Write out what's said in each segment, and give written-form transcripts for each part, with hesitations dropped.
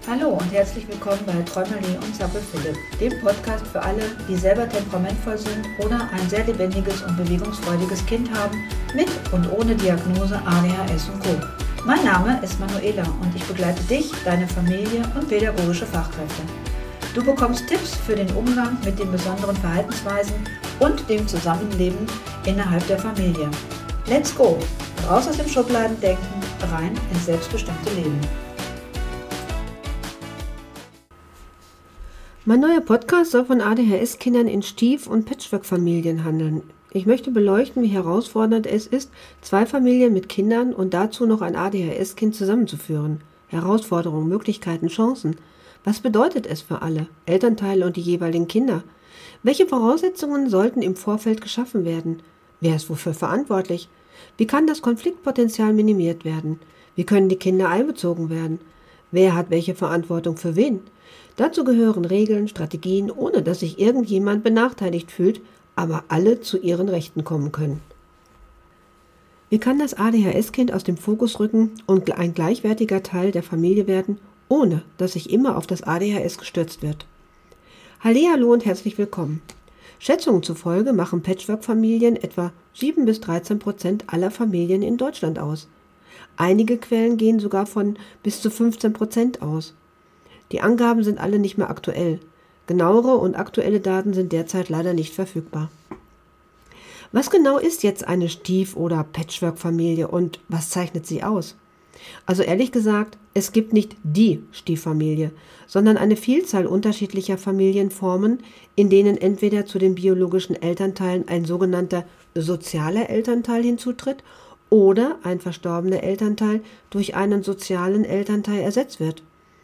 Hallo und herzlich willkommen bei Träumerli und Zappel Philipp, dem Podcast für alle, die selber temperamentvoll sind oder ein sehr lebendiges und bewegungsfreudiges Kind haben, mit und ohne Diagnose ADHS und Co. Mein Name ist Manuela und ich begleite dich, deine Familie und pädagogische Fachkräfte. Du bekommst Tipps für den Umgang mit den besonderen Verhaltensweisen und dem Zusammenleben innerhalb der Familie. Let's go! Raus aus dem Schubladendenken, rein ins selbstbestimmte Leben. Mein neuer Podcast soll von ADHS-Kindern in Stief- und Patchwork-Familien handeln. Ich möchte beleuchten, wie herausfordernd es ist, zwei Familien mit Kindern und dazu noch ein ADHS-Kind zusammenzuführen. Herausforderungen, Möglichkeiten, Chancen. Was bedeutet es für alle, Elternteile und die jeweiligen Kinder? Welche Voraussetzungen sollten im Vorfeld geschaffen werden? Wer ist wofür verantwortlich? Wie kann das Konfliktpotenzial minimiert werden? Wie können die Kinder einbezogen werden? Wer hat welche Verantwortung für wen? Dazu gehören Regeln, Strategien, ohne dass sich irgendjemand benachteiligt fühlt, aber alle zu ihren Rechten kommen können. Wie kann das ADHS-Kind aus dem Fokus rücken und ein gleichwertiger Teil der Familie werden, ohne dass sich immer auf das ADHS gestürzt wird? Hallihallo und herzlich willkommen. Schätzungen zufolge machen Patchwork-Familien etwa 7-13% aller Familien in Deutschland aus. Einige Quellen gehen sogar von bis zu 15% aus. Die Angaben sind alle nicht mehr aktuell. Genauere und aktuelle Daten sind derzeit leider nicht verfügbar. Was genau ist jetzt eine Stief- oder Patchwork-Familie und was zeichnet sie aus? Also ehrlich gesagt, es gibt nicht die Stieffamilie, sondern eine Vielzahl unterschiedlicher Familienformen, in denen entweder zu den biologischen Elternteilen ein sogenannter sozialer Elternteil hinzutritt oder ein verstorbener Elternteil durch einen sozialen Elternteil ersetzt wird.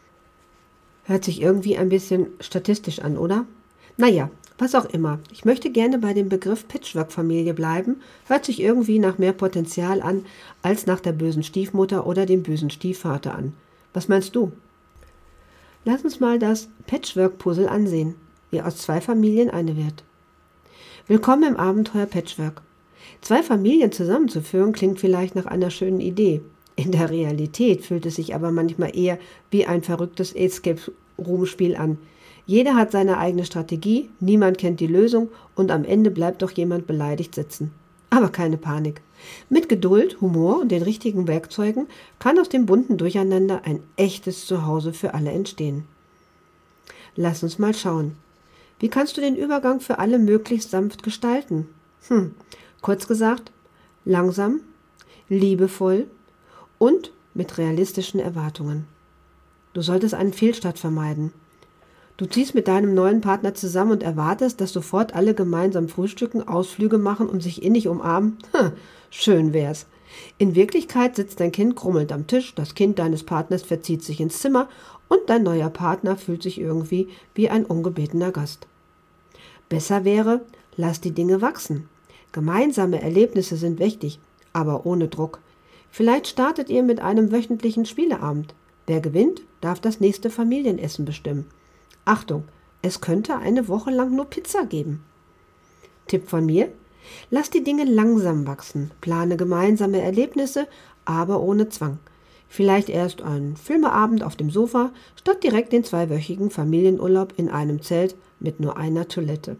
Hört sich irgendwie ein bisschen statistisch an, oder? Naja, was auch immer. Ich möchte gerne bei dem Begriff Patchwork-Familie bleiben. Hört sich irgendwie nach mehr Potenzial an, als nach der bösen Stiefmutter oder dem bösen Stiefvater an. Was meinst du? Lass uns mal das Patchwork-Puzzle ansehen, wie aus zwei Familien eine wird. Willkommen im Abenteuer Patchwork. Zwei Familien zusammenzuführen klingt vielleicht nach einer schönen Idee. In der Realität fühlt es sich aber manchmal eher wie ein verrücktes Escape-Room-Spiel an. Jeder hat seine eigene Strategie, niemand kennt die Lösung und am Ende bleibt doch jemand beleidigt sitzen. Aber keine Panik. Mit Geduld, Humor und den richtigen Werkzeugen kann aus dem bunten Durcheinander ein echtes Zuhause für alle entstehen. Lass uns mal schauen. Wie kannst du den Übergang für alle möglichst sanft gestalten? Kurz gesagt, langsam, liebevoll und mit realistischen Erwartungen. Du solltest einen Fehlstart vermeiden. Du ziehst mit deinem neuen Partner zusammen und erwartest, dass sofort alle gemeinsam frühstücken, Ausflüge machen und sich innig umarmen? Schön wär's. In Wirklichkeit sitzt dein Kind grummelnd am Tisch, das Kind deines Partners verzieht sich ins Zimmer und dein neuer Partner fühlt sich irgendwie wie ein ungebetener Gast. Besser wäre, lass die Dinge wachsen. Gemeinsame Erlebnisse sind wichtig, aber ohne Druck. Vielleicht startet ihr mit einem wöchentlichen Spieleabend. Wer gewinnt, darf das nächste Familienessen bestimmen. Achtung, es könnte eine Woche lang nur Pizza geben. Tipp von mir: Lass die Dinge langsam wachsen, plane gemeinsame Erlebnisse, aber ohne Zwang. Vielleicht erst einen Filmeabend auf dem Sofa, statt direkt den 2-wöchigen Familienurlaub in einem Zelt mit nur einer Toilette.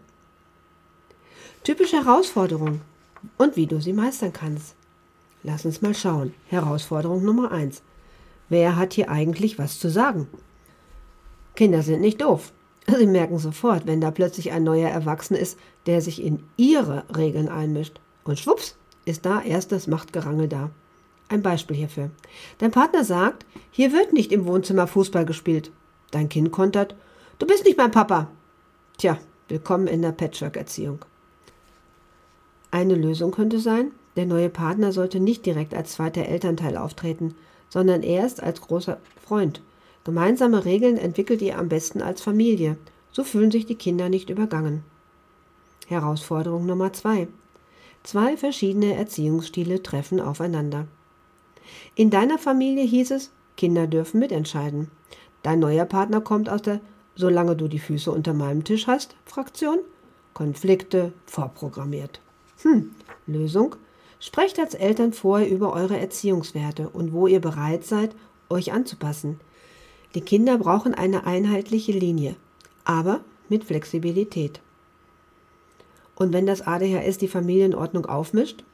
Typische Herausforderung und wie du sie meistern kannst. Lass uns mal schauen. Herausforderung Nummer 1. Wer hat hier eigentlich was zu sagen? Kinder sind nicht doof. Sie merken sofort, wenn da plötzlich ein neuer Erwachsener ist, der sich in ihre Regeln einmischt. Und schwupps, ist da erst das Machtgerangel da. Ein Beispiel hierfür. Dein Partner sagt, hier wird nicht im Wohnzimmer Fußball gespielt. Dein Kind kontert, du bist nicht mein Papa. Tja, willkommen in der Patchwork-Erziehung. Eine Lösung könnte sein, der neue Partner sollte nicht direkt als zweiter Elternteil auftreten, sondern erst als großer Freund. Gemeinsame Regeln entwickelt ihr am besten als Familie. So fühlen sich die Kinder nicht übergangen. Herausforderung Nummer 2. Zwei verschiedene Erziehungsstile treffen aufeinander. In deiner Familie hieß es, Kinder dürfen mitentscheiden. Dein neuer Partner kommt aus der "Solange du die Füße unter meinem Tisch hast" Fraktion. Konflikte vorprogrammiert. Lösung: Sprecht als Eltern vorher über eure Erziehungswerte und wo ihr bereit seid, euch anzupassen. Die Kinder brauchen eine einheitliche Linie, aber mit Flexibilität. Und wenn das ADHS die Familienordnung aufmischt?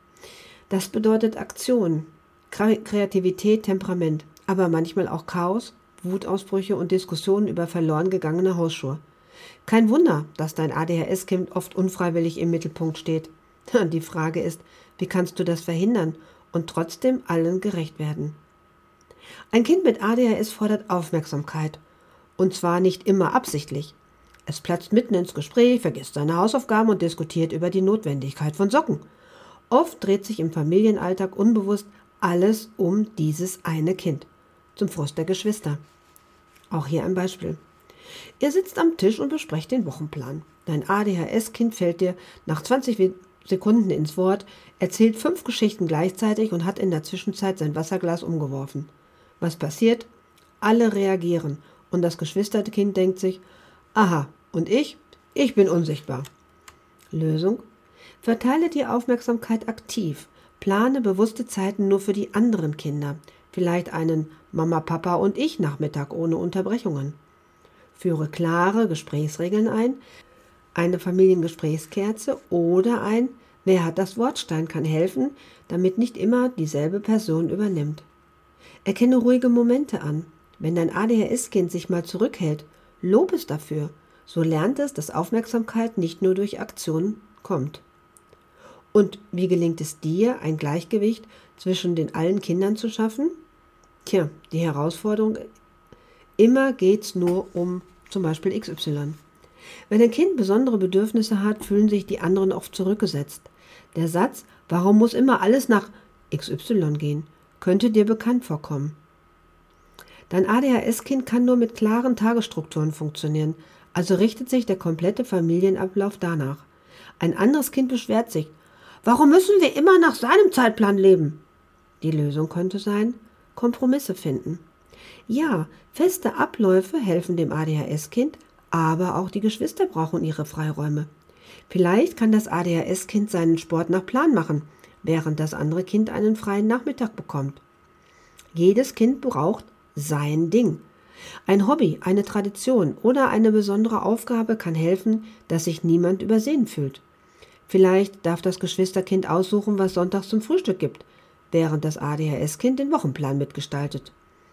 Das bedeutet Aktion, Kreativität, Temperament, aber manchmal auch Chaos, Wutausbrüche und Diskussionen über verloren gegangene Hausschuhe. Kein Wunder, dass dein ADHS-Kind oft unfreiwillig im Mittelpunkt steht. Die Frage ist, wie kannst du das verhindern und trotzdem allen gerecht werden? Ein Kind mit ADHS fordert Aufmerksamkeit. Und zwar nicht immer absichtlich. Es platzt mitten ins Gespräch, vergisst seine Hausaufgaben und diskutiert über die Notwendigkeit von Socken. Oft dreht sich im Familienalltag unbewusst alles um dieses eine Kind, zum Frust der Geschwister. Auch hier ein Beispiel. Ihr sitzt am Tisch und besprecht den Wochenplan. Dein ADHS-Kind fällt dir nach 20 Sekunden ins Wort, erzählt 5 Geschichten gleichzeitig und hat in der Zwischenzeit sein Wasserglas umgeworfen. Was passiert? Alle reagieren und das Geschwisterkind denkt sich, aha, und ich? Ich bin unsichtbar. Lösung? Verteile die Aufmerksamkeit aktiv. Plane bewusste Zeiten nur für die anderen Kinder. Vielleicht einen Mama, Papa und ich Nachmittag ohne Unterbrechungen. Führe klare Gesprächsregeln ein, eine Familiengesprächskerze oder ein Wer hat das Wortstein kann helfen, damit nicht immer dieselbe Person übernimmt. Erkenne ruhige Momente an. Wenn dein ADHS-Kind sich mal zurückhält, lob es dafür. So lernt es, dass Aufmerksamkeit nicht nur durch Aktion kommt. Und wie gelingt es dir, ein Gleichgewicht zwischen den allen Kindern zu schaffen? Tja, die Herausforderung, immer geht's nur um zum Beispiel XY. Wenn ein Kind besondere Bedürfnisse hat, fühlen sich die anderen oft zurückgesetzt. Der Satz, warum muss immer alles nach XY gehen, könnte dir bekannt vorkommen. Dein ADHS-Kind kann nur mit klaren Tagesstrukturen funktionieren, also richtet sich der komplette Familienablauf danach. Ein anderes Kind beschwert sich, warum müssen wir immer nach seinem Zeitplan leben? Die Lösung könnte sein, Kompromisse finden. Ja, feste Abläufe helfen dem ADHS-Kind, aber auch die Geschwister brauchen ihre Freiräume. Vielleicht kann das ADHS-Kind seinen Sport nach Plan machen, während das andere Kind einen freien Nachmittag bekommt. Jedes Kind braucht sein Ding. Ein Hobby, eine Tradition oder eine besondere Aufgabe kann helfen, dass sich niemand übersehen fühlt. Vielleicht darf das Geschwisterkind aussuchen, was sonntags zum Frühstück gibt, während das ADHS-Kind den Wochenplan mitgestaltet.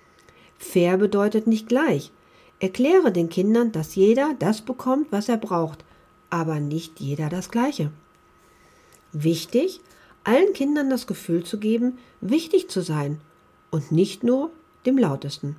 Fair bedeutet nicht gleich. Erkläre den Kindern, dass jeder das bekommt, was er braucht, aber nicht jeder das Gleiche. Wichtig, allen Kindern das Gefühl zu geben, wichtig zu sein und nicht nur dem Lautesten.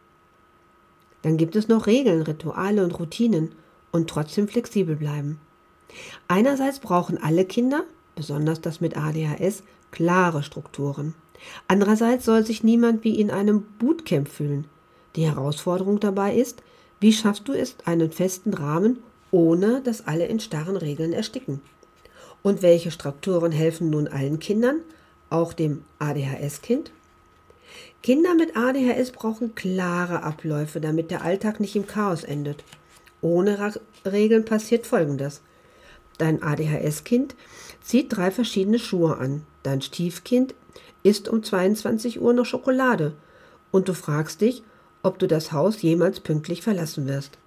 Dann gibt es noch Regeln, Rituale und Routinen und trotzdem flexibel bleiben. Einerseits brauchen alle Kinder, besonders das mit ADHS, klare Strukturen. Andererseits soll sich niemand wie in einem Bootcamp fühlen. Die Herausforderung dabei ist, wie schaffst du es, einen festen Rahmen, ohne dass alle in starren Regeln ersticken? Und welche Strukturen helfen nun allen Kindern, auch dem ADHS-Kind? Kinder mit ADHS brauchen klare Abläufe, damit der Alltag nicht im Chaos endet. Ohne Regeln passiert Folgendes. Dein ADHS-Kind zieht 3 verschiedene Schuhe an. Dein Stiefkind isst um 22 Uhr noch Schokolade. Und du fragst dich, ob du das Haus jemals pünktlich verlassen wirst.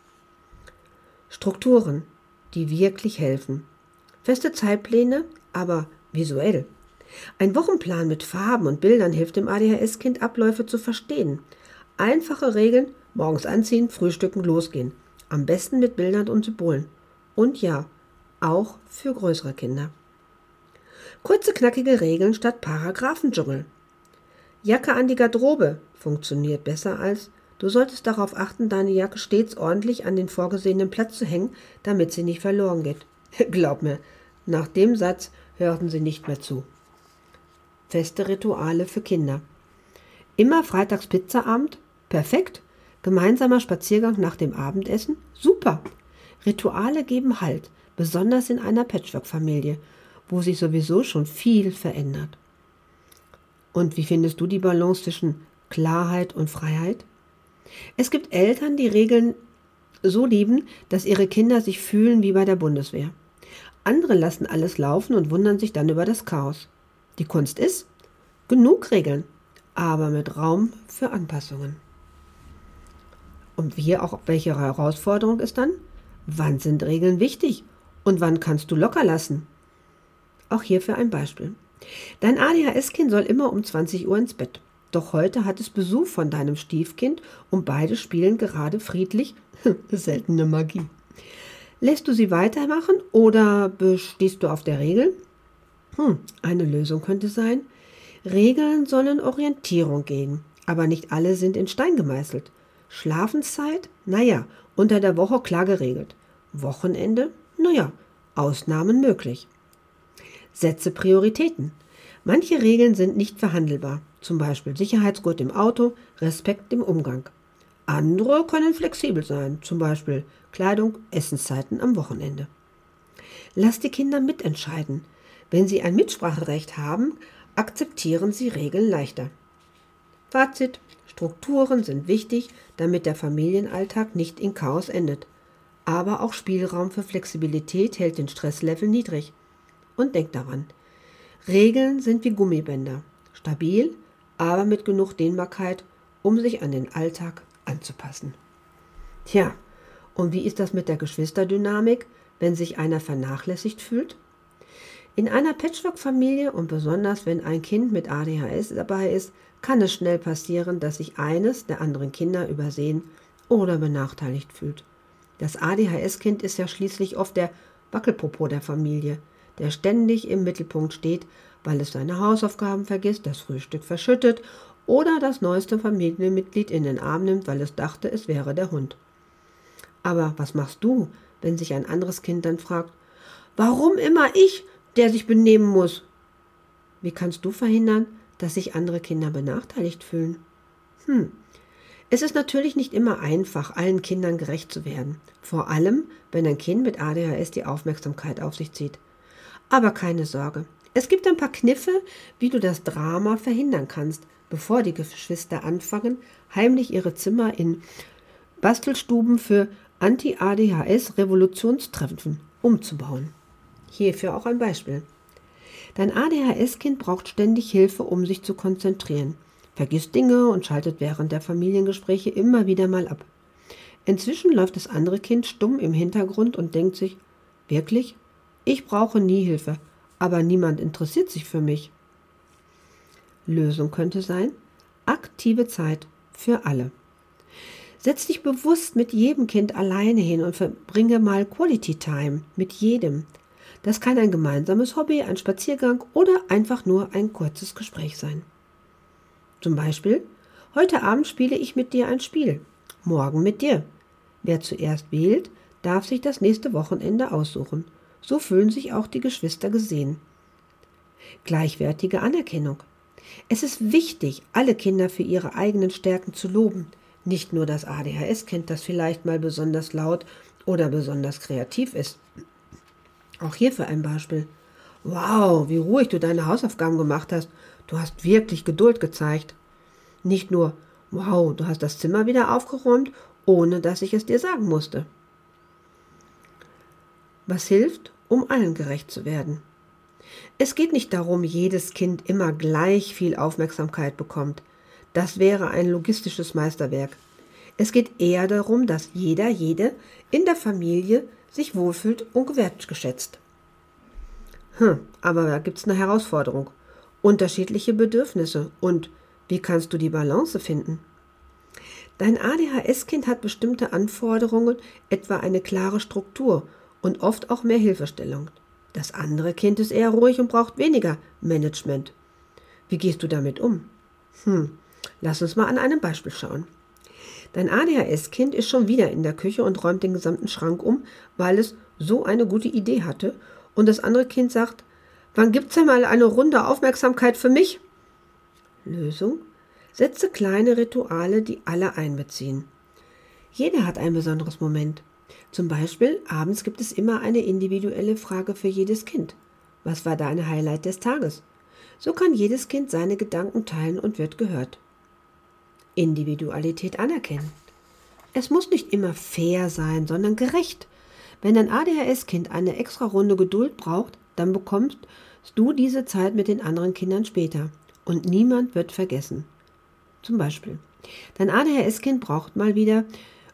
Strukturen, die wirklich helfen. Feste Zeitpläne, aber visuell. Ein Wochenplan mit Farben und Bildern hilft dem ADHS-Kind, Abläufe zu verstehen. Einfache Regeln, morgens anziehen, frühstücken, losgehen. Am besten mit Bildern und Symbolen. Und ja, auch für größere Kinder. Kurze, knackige Regeln statt Paragraphendschungel. Jacke an die Garderobe funktioniert besser als: Du solltest darauf achten, deine Jacke stets ordentlich an den vorgesehenen Platz zu hängen, damit sie nicht verloren geht. Glaub mir, nach dem Satz hörten sie nicht mehr zu. Feste Rituale für Kinder. Immer freitags Pizzaabend? Perfekt. Gemeinsamer Spaziergang nach dem Abendessen? Super. Rituale geben Halt, besonders in einer Patchwork-Familie, wo sich sowieso schon viel verändert. Und wie findest du die Balance zwischen Klarheit und Freiheit? Es gibt Eltern, die Regeln so lieben, dass ihre Kinder sich fühlen wie bei der Bundeswehr. Andere lassen alles laufen und wundern sich dann über das Chaos. Die Kunst ist, genug Regeln, aber mit Raum für Anpassungen. Und hier auch welche Herausforderung ist dann? Wann sind Regeln wichtig und wann kannst du locker lassen? Auch hierfür ein Beispiel. Dein ADHS-Kind soll immer um 20 Uhr ins Bett. Doch heute hat es Besuch von deinem Stiefkind und beide spielen gerade friedlich. Seltene Magie. Lässt du sie weitermachen oder bestehst du auf der Regel? Eine Lösung könnte sein, Regeln sollen Orientierung geben, aber nicht alle sind in Stein gemeißelt. Schlafenszeit? Naja, unter der Woche klar geregelt. Wochenende? Naja, Ausnahmen möglich. Setze Prioritäten. Manche Regeln sind nicht verhandelbar, zum Beispiel Sicherheitsgurt im Auto, Respekt im Umgang. Andere können flexibel sein, zum Beispiel Kleidung, Essenszeiten am Wochenende. Lass die Kinder mitentscheiden. Wenn sie ein Mitspracherecht haben, akzeptieren sie Regeln leichter. Fazit: Strukturen sind wichtig, damit der Familienalltag nicht in Chaos endet. Aber auch Spielraum für Flexibilität hält den Stresslevel niedrig. Und denk daran, Regeln sind wie Gummibänder, stabil, aber mit genug Dehnbarkeit, um sich an den Alltag anzupassen. Tja, und wie ist das mit der Geschwisterdynamik, wenn sich einer vernachlässigt fühlt? In einer Patchwork-Familie und besonders wenn ein Kind mit ADHS dabei ist, kann es schnell passieren, dass sich eines der anderen Kinder übersehen oder benachteiligt fühlt. Das ADHS-Kind ist ja schließlich oft der Wackelpopo der Familie, der ständig im Mittelpunkt steht, weil es seine Hausaufgaben vergisst, das Frühstück verschüttet oder das neueste Familienmitglied in den Arm nimmt, weil es dachte, es wäre der Hund. Aber was machst du, wenn sich ein anderes Kind dann fragt, warum immer ich, der sich benehmen muss? Wie kannst du verhindern, dass sich andere Kinder benachteiligt fühlen? Es ist natürlich nicht immer einfach, allen Kindern gerecht zu werden. Vor allem, wenn ein Kind mit ADHS die Aufmerksamkeit auf sich zieht. Aber keine Sorge. Es gibt ein paar Kniffe, wie du das Drama verhindern kannst, bevor die Geschwister anfangen, heimlich ihre Zimmer in Bastelstuben für Anti-ADHS-Revolutionstreffen umzubauen. Hierfür auch ein Beispiel. Dein ADHS-Kind braucht ständig Hilfe, um sich zu konzentrieren, vergisst Dinge und schaltet während der Familiengespräche immer wieder mal ab. Inzwischen läuft das andere Kind stumm im Hintergrund und denkt sich, wirklich? Ich brauche nie Hilfe, aber niemand interessiert sich für mich. Lösung könnte sein, aktive Zeit für alle. Setz dich bewusst mit jedem Kind alleine hin und verbringe mal Quality Time mit jedem. Das kann ein gemeinsames Hobby, ein Spaziergang oder einfach nur ein kurzes Gespräch sein. Zum Beispiel, heute Abend spiele ich mit dir ein Spiel, morgen mit dir. Wer zuerst wählt, darf sich das nächste Wochenende aussuchen. So fühlen sich auch die Geschwister gesehen. Gleichwertige Anerkennung. Es ist wichtig, alle Kinder für ihre eigenen Stärken zu loben. Nicht nur das ADHS-Kind, das vielleicht mal besonders laut oder besonders kreativ ist. Auch hierfür ein Beispiel. Wow, wie ruhig du deine Hausaufgaben gemacht hast. Du hast wirklich Geduld gezeigt. Nicht nur, wow, du hast das Zimmer wieder aufgeräumt, ohne dass ich es dir sagen musste. Was hilft, um allen gerecht zu werden? Es geht nicht darum, jedes Kind immer gleich viel Aufmerksamkeit bekommt. Das wäre ein logistisches Meisterwerk. Es geht eher darum, dass jede in der Familie sich wohlfühlt und wertgeschätzt. Aber da gibt es eine Herausforderung. Unterschiedliche Bedürfnisse. Und wie kannst du die Balance finden? Dein ADHS-Kind hat bestimmte Anforderungen, etwa eine klare Struktur und oft auch mehr Hilfestellung. Das andere Kind ist eher ruhig und braucht weniger Management. Wie gehst du damit um? Lass uns mal an einem Beispiel schauen. Dein ADHS-Kind ist schon wieder in der Küche und räumt den gesamten Schrank um, weil es so eine gute Idee hatte. Und das andere Kind sagt, wann gibt's denn mal eine Runde Aufmerksamkeit für mich? Lösung? Setze kleine Rituale, die alle einbeziehen. Jeder hat ein besonderes Moment. Zum Beispiel, abends gibt es immer eine individuelle Frage für jedes Kind. Was war dein Highlight des Tages? So kann jedes Kind seine Gedanken teilen und wird gehört. Individualität anerkennen. Es muss nicht immer fair sein, sondern gerecht. Wenn dein ADHS-Kind eine extra Runde Geduld braucht, dann bekommst du diese Zeit mit den anderen Kindern später. Und niemand wird vergessen. Zum Beispiel, dein ADHS-Kind braucht mal wieder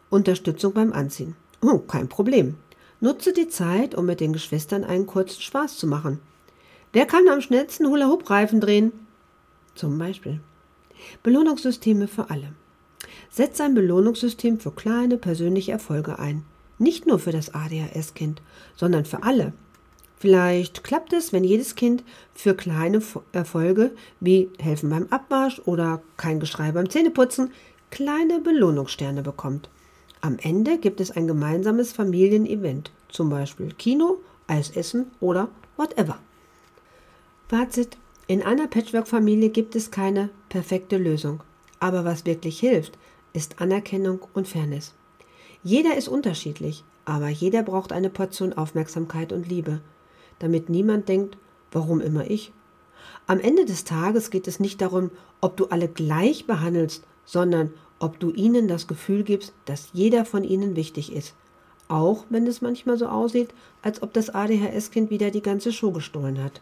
Unterstützung beim Anziehen. Oh, kein Problem. Nutze die Zeit, um mit den Geschwistern einen kurzen Spaß zu machen. Wer kann am schnellsten Hula-Hoop-Reifen drehen? Zum Beispiel. Belohnungssysteme für alle. Setz ein Belohnungssystem für kleine persönliche Erfolge ein. Nicht nur für das ADHS-Kind, sondern für alle. Vielleicht klappt es, wenn jedes Kind für kleine Erfolge wie helfen beim Abwasch oder kein Geschrei beim Zähneputzen kleine Belohnungssterne bekommt. Am Ende gibt es ein gemeinsames Familienevent, zum Beispiel Kino, Eis essen oder whatever. Fazit: In einer Patchwork-Familie gibt es keine perfekte Lösung. Aber was wirklich hilft, ist Anerkennung und Fairness. Jeder ist unterschiedlich, aber jeder braucht eine Portion Aufmerksamkeit und Liebe, damit niemand denkt, warum immer ich? Am Ende des Tages geht es nicht darum, ob du alle gleich behandelst, sondern ob du ihnen das Gefühl gibst, dass jeder von ihnen wichtig ist. Auch wenn es manchmal so aussieht, als ob das ADHS-Kind wieder die ganze Show gestohlen hat.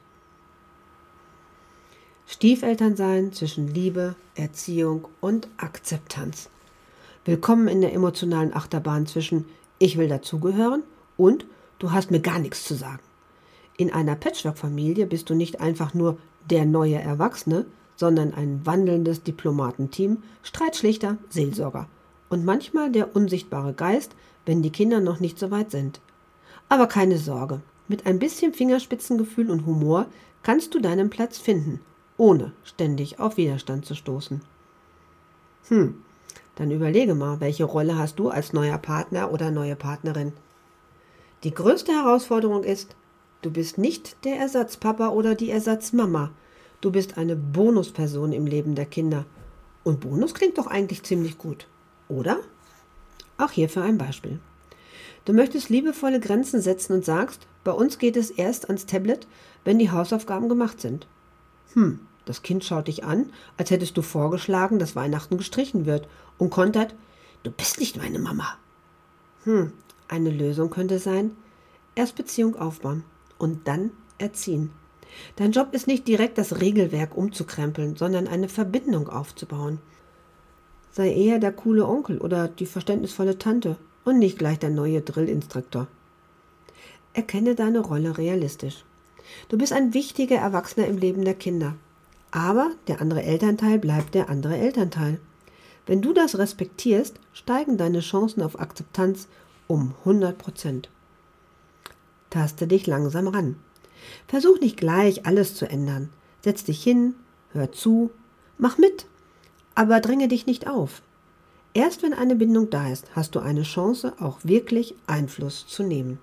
Stiefelternsein zwischen Liebe, Erziehung und Akzeptanz. Willkommen in der emotionalen Achterbahn zwischen ich will dazugehören und du hast mir gar nichts zu sagen. In einer Patchwork-Familie bist du nicht einfach nur der neue Erwachsene, sondern ein wandelndes Diplomatenteam, Streitschlichter, Seelsorger und manchmal der unsichtbare Geist, wenn die Kinder noch nicht so weit sind. Aber keine Sorge, mit ein bisschen Fingerspitzengefühl und Humor kannst du deinen Platz finden, ohne ständig auf Widerstand zu stoßen. Dann überlege mal, welche Rolle hast du als neuer Partner oder neue Partnerin? Die größte Herausforderung ist, du bist nicht der Ersatzpapa oder die Ersatzmama. Du bist eine Bonusperson im Leben der Kinder. Und Bonus klingt doch eigentlich ziemlich gut, oder? Auch hierfür ein Beispiel. Du möchtest liebevolle Grenzen setzen und sagst, bei uns geht es erst ans Tablet, wenn die Hausaufgaben gemacht sind. Das Kind schaut dich an, als hättest du vorgeschlagen, dass Weihnachten gestrichen wird und kontert, du bist nicht meine Mama. Eine Lösung könnte sein, erst Beziehung aufbauen und dann erziehen. Dein Job ist nicht direkt das Regelwerk umzukrempeln, sondern eine Verbindung aufzubauen. Sei eher der coole Onkel oder die verständnisvolle Tante und nicht gleich der neue Drillinstruktor. Erkenne deine Rolle realistisch. Du bist ein wichtiger Erwachsener im Leben der Kinder. Aber der andere Elternteil bleibt der andere Elternteil. Wenn du das respektierst, steigen deine Chancen auf Akzeptanz um 100%. Taste dich langsam ran. Versuch nicht gleich alles zu ändern. Setz dich hin, hör zu, mach mit, aber dränge dich nicht auf. Erst wenn eine Bindung da ist, hast du eine Chance, auch wirklich Einfluss zu nehmen.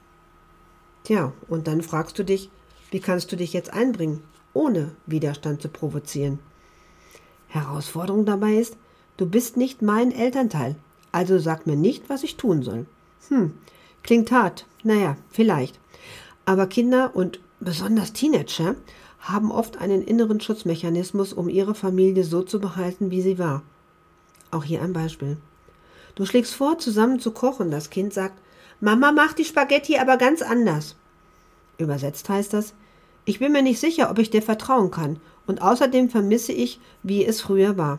Tja, und dann fragst du dich, wie kannst du dich jetzt einbringen, ohne Widerstand zu provozieren? Herausforderung dabei ist, du bist nicht mein Elternteil, also sag mir nicht, was ich tun soll. Klingt hart, naja, vielleicht. Aber Kinder und besonders Teenager haben oft einen inneren Schutzmechanismus, um ihre Familie so zu behalten, wie sie war. Auch hier ein Beispiel. Du schlägst vor, zusammen zu kochen. Das Kind sagt, Mama macht die Spaghetti aber ganz anders. Übersetzt heißt das, ich bin mir nicht sicher, ob ich dir vertrauen kann und außerdem vermisse ich, wie es früher war.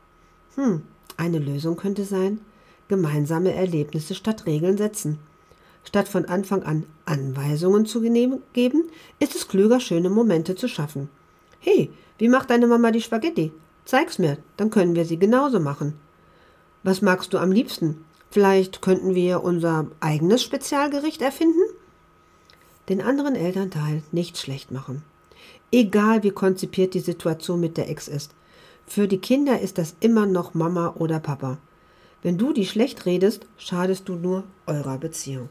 Eine Lösung könnte sein, gemeinsame Erlebnisse statt Regeln setzen. Statt von Anfang an Anweisungen zu geben, ist es klüger, schöne Momente zu schaffen. Hey, wie macht deine Mama die Spaghetti? Zeig's mir, dann können wir sie genauso machen. Was magst du am liebsten? Vielleicht könnten wir unser eigenes Spezialgericht erfinden? Den anderen Elternteil nicht schlecht machen. Egal wie konzipiert die Situation mit der Ex ist. Für die Kinder ist das immer noch Mama oder Papa. Wenn du die schlecht redest, schadest du nur eurer Beziehung.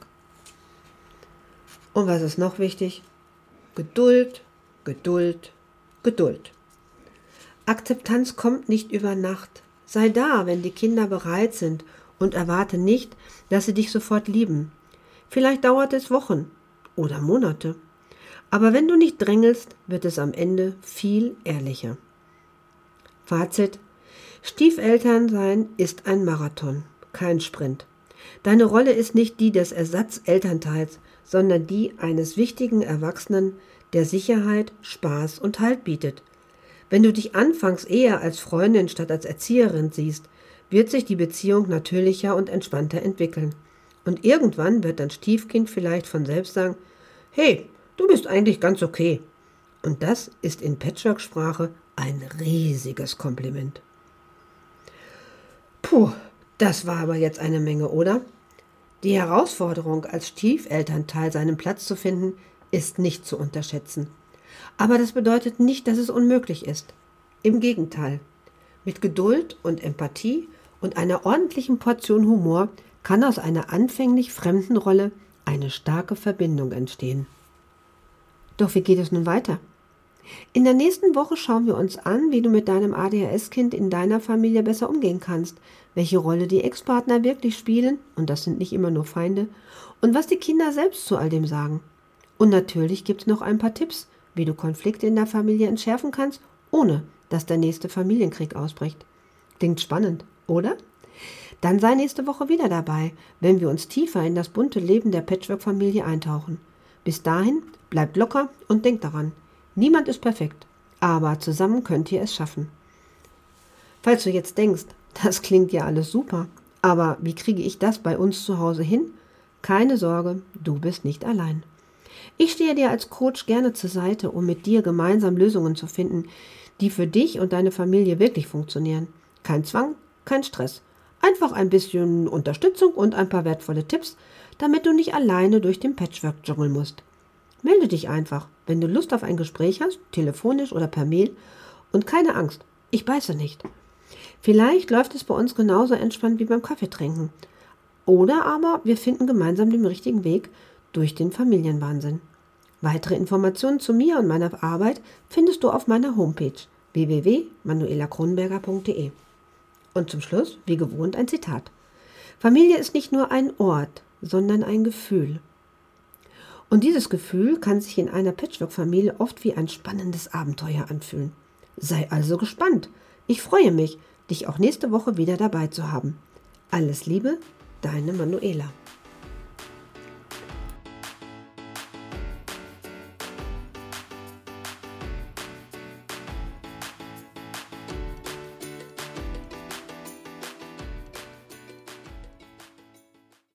Und was ist noch wichtig? Geduld, Geduld, Geduld. Akzeptanz kommt nicht über Nacht. Sei da, wenn die Kinder bereit sind und erwarte nicht, dass sie dich sofort lieben. Vielleicht dauert es Wochen oder Monate. Aber wenn du nicht drängelst, wird es am Ende viel ehrlicher. Fazit: Stiefelternsein ist ein Marathon, kein Sprint. Deine Rolle ist nicht die des Ersatzelternteils, sondern die eines wichtigen Erwachsenen, der Sicherheit, Spaß und Halt bietet. Wenn du dich anfangs eher als Freundin statt als Erzieherin siehst, wird sich die Beziehung natürlicher und entspannter entwickeln. Und irgendwann wird dein Stiefkind vielleicht von selbst sagen, hey, du bist eigentlich ganz okay. Und das ist in Patchwork-Sprache ein riesiges Kompliment. Puh, das war aber jetzt eine Menge, oder? Die Herausforderung, als Stiefelternteil seinen Platz zu finden, ist nicht zu unterschätzen. Aber das bedeutet nicht, dass es unmöglich ist. Im Gegenteil. Mit Geduld und Empathie und einer ordentlichen Portion Humor kann aus einer anfänglich fremden Rolle eine starke Verbindung entstehen. Doch wie geht es nun weiter? In der nächsten Woche schauen wir uns an, wie du mit deinem ADHS-Kind in deiner Familie besser umgehen kannst, welche Rolle die Ex-Partner wirklich spielen, und das sind nicht immer nur Feinde, und was die Kinder selbst zu all dem sagen. Und natürlich gibt es noch ein paar Tipps, wie du Konflikte in der Familie entschärfen kannst, ohne dass der nächste Familienkrieg ausbricht. Klingt spannend, oder? Dann sei nächste Woche wieder dabei, wenn wir uns tiefer in das bunte Leben der Patchwork-Familie eintauchen. Bis dahin, bleibt locker und denkt daran, niemand ist perfekt, aber zusammen könnt ihr es schaffen. Falls du jetzt denkst, das klingt ja alles super, aber wie kriege ich das bei uns zu Hause hin? Keine Sorge, du bist nicht allein. Ich stehe dir als Coach gerne zur Seite, um mit dir gemeinsam Lösungen zu finden, die für dich und deine Familie wirklich funktionieren. Kein Zwang, kein Stress. Einfach ein bisschen Unterstützung und ein paar wertvolle Tipps, damit du nicht alleine durch den Patchwork joggeln musst. Melde dich einfach, wenn du Lust auf ein Gespräch hast, telefonisch oder per Mail. Und keine Angst, ich beiße nicht. Vielleicht läuft es bei uns genauso entspannt wie beim Kaffeetrinken. Oder aber wir finden gemeinsam den richtigen Weg durch den Familienwahnsinn. Weitere Informationen zu mir und meiner Arbeit findest du auf meiner Homepage www.manuelakronenberger.de. Und zum Schluss, wie gewohnt, ein Zitat. Familie ist nicht nur ein Ort, sondern ein Gefühl. Und dieses Gefühl kann sich in einer Patchwork-Familie oft wie ein spannendes Abenteuer anfühlen. Sei also gespannt. Ich freue mich, dich auch nächste Woche wieder dabei zu haben. Alles Liebe, deine Manuela.